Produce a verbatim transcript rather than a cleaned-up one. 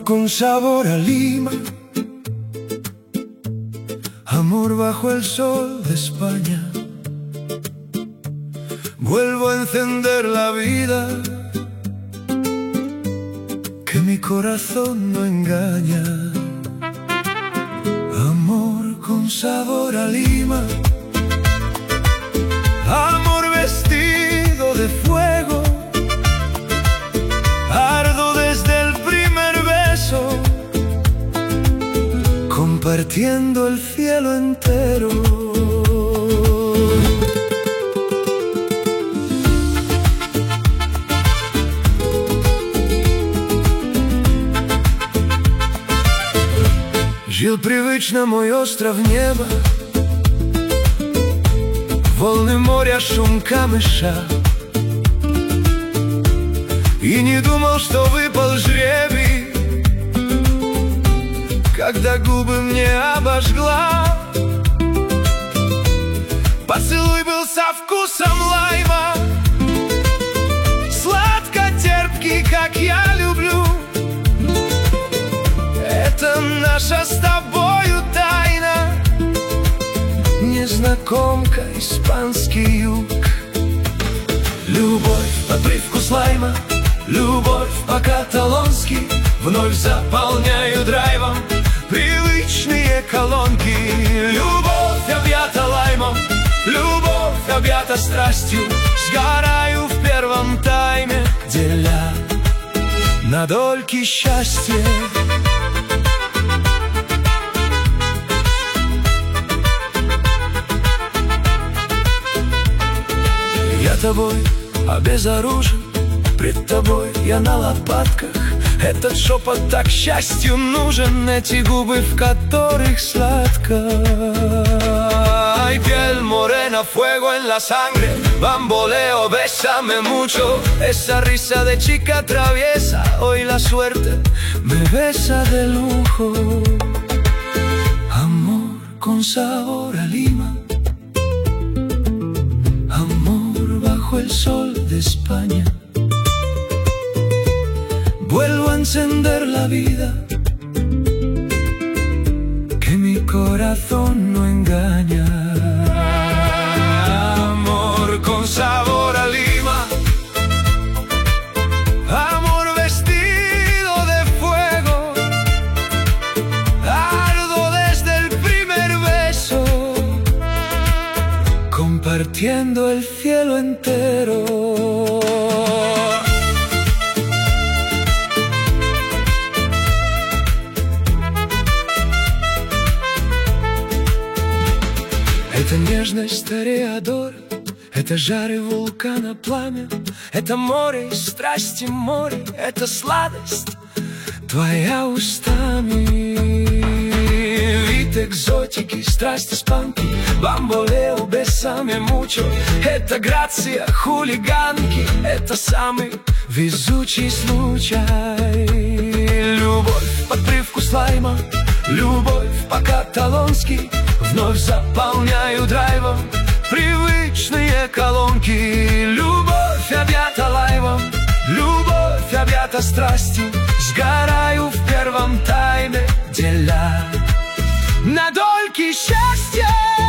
con sabor a lima, amor bajo el sol de España. Vuelvo a encender la vida, que mi corazón no engaña. Amor con sabor a lima, amor vestido de fuego. Ardo desde el primer beso, compartiendo el cielo entero. Жил привычно мой остров неба, волны моря, шум камыша. И не думал, что выпал жребий, когда губы мне обожгла. Поцелуй был со вкусом лайма, сладко-терпкий, как я люблю. Это наша с тобою тайна, незнакомка, испанский юг. Любовь под привкус лайма, любовь по-каталонски, вновь заполняю драйвом привычные колонки. Любовь объята лаймом, любовь объята страстью. Сгораю в первом тайме, деля на дольки счастья. Я тобой обезоружен, пред тобой я на лопатках. Этот шепот так счастью нужен, эти губы, в которых сладко. Ay, piel morena, fuego en la sangre, bamboleo, bésame mucho. Esa risa de chica traviesa, hoy la suerte me besa de lujo. Amor con sabor a lima, amor bajo el sol de España. Vuelvo a encender la vida, que mi corazón no engaña. Amor con sabor a lima, amor vestido de fuego. Ardo desde el primer beso, compartiendo el cielo entero. Это нежность тореадор, это жары вулкана пламя, это море и страсти море, это сладость твоя устами. Вид экзотики, страсть испанки, бамболео, бесаме мучо. Это грация хулиганки, это самый везучий случай. Любовь под привкус лайма, любовь по-каталонски, вновь заполняю драйвом привычные колонки. Любовь объята лайвом, любовь объята страстью. Сгораю в первом тайме, деля на дольки счастья.